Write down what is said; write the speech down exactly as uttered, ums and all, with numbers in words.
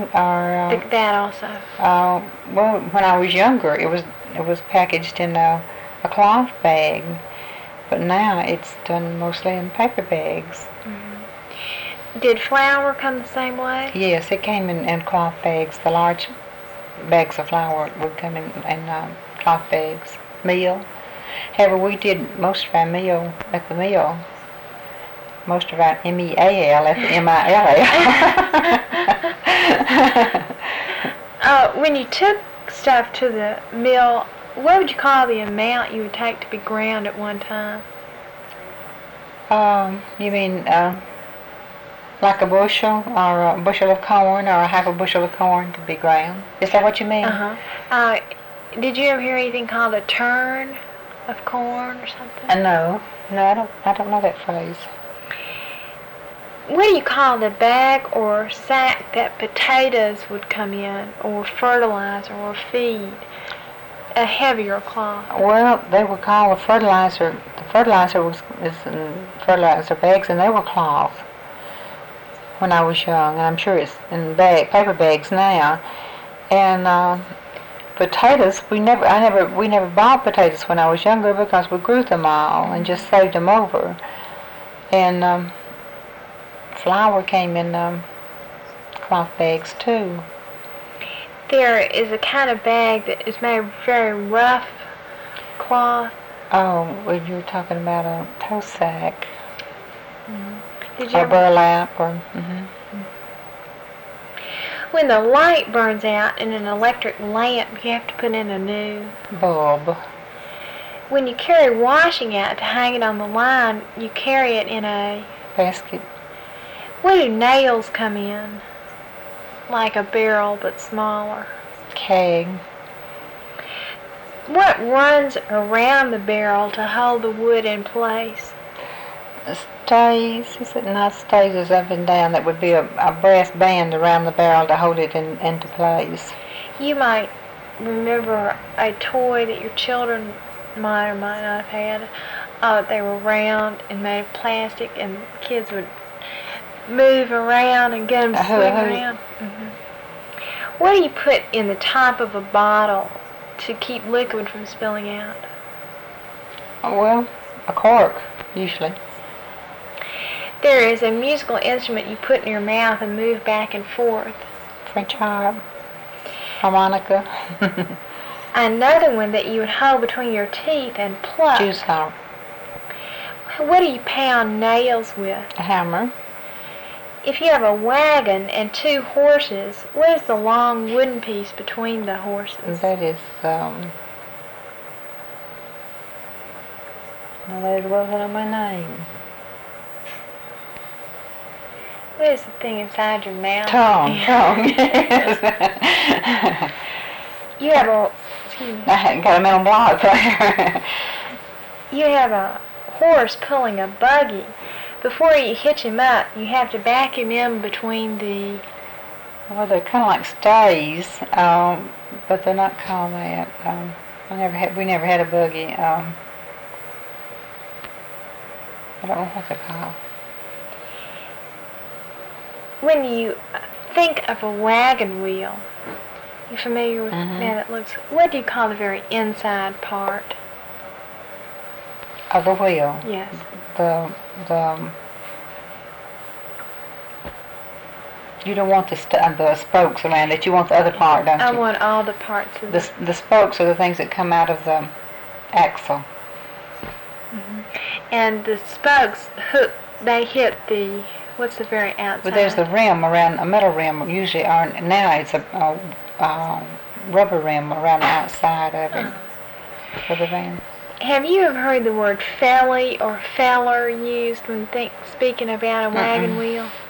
or uh, Th- that also. uh, well, when I was younger, it was it was packaged in a, a cloth bag, but now it's done mostly in paper bags. Mm-hmm. Did flour come the same way? Yes, it came in, in cloth bags. The large bags of flour would come in, in um, cloth bags. Meal. However, we did most of our meal at the mill. Most of our M E A L at the M I L L. uh, when you took stuff to the mill, what would you call the amount you would take to be ground at one time? Um, you mean uh, like a bushel, or a bushel of corn, or a half a bushel of corn to be ground? Is that what you mean? Uh-huh. Uh, did you ever hear anything called a turn of corn or something? Uh, no, no, I don't. I don't know that phrase. What do you call the bag or sack that potatoes would come in, or fertilizer, or feed? A heavier cloth. Well, they were called a fertilizer. The fertilizer was is in fertilizer bags, and they were cloth when I was young, and I'm sure it's in bag paper bags now. And uh, potatoes, we never, I never, we never bought potatoes when I was younger because we grew them all and just saved them over. And um, flour came in um, cloth bags too. There is a kind of bag that is made of very rough cloth. Oh, well, you were talking about a toast sack. Mm-hmm. Did you or ever? burlap, or mm-hmm. When the light burns out in an electric lamp, you have to put in a new bulb. When you carry washing out to hang it on the line, you carry it in a basket. Where do nails come in? Like a barrel, but smaller. Keg. What runs around the barrel to hold the wood in place? Stays. Is it not stays? Is up and down. That would be a, a brass band around the barrel to hold it in, into place. You might remember a toy that your children might or might not have had. Uh, they were round and made of plastic, and kids would move around and get them to Uh, swing who- who- around. Mm-hmm. What do you put in the top of a bottle to keep liquid from spilling out? Well, a cork, usually. There is a musical instrument you put in your mouth and move back and forth. French harp, harmonica. Another one that you would hold between your teeth and pluck. Juice harp. What do you pound nails with? A hammer. If you have a wagon and two horses, what is the long wooden piece between the horses? That is, um... No, that wasn't on my name. What is the thing inside your mouth? Tongue, tongue, yes. You have a... Excuse me. I hadn't got a mental block there. You have a horse pulling a buggy. Before you hitch him up, you have to back him in between the... Well, they're kind of like stays, um, but they're not called that. Um, I never had, we never had a buggy. Um, I don't know what they're called. When you think of a wagon wheel, you familiar with Mm-hmm. how that looks? What do you call the very inside part? Of the wheel. Yes. The the. Um, you don't want the st- the spokes around it. You want the other part, don't you? I want all the parts of the it. the spokes are the things that come out of the axle. Mm-hmm. And the spokes hook. They hit the. What's the very outside? But there's the rim around a metal rim. Usually, or now it's a, a, a rubber rim around the outside of it for the van. Have you ever heard the word felly or feller used when think, speaking about a wagon Mm-mm. wheel?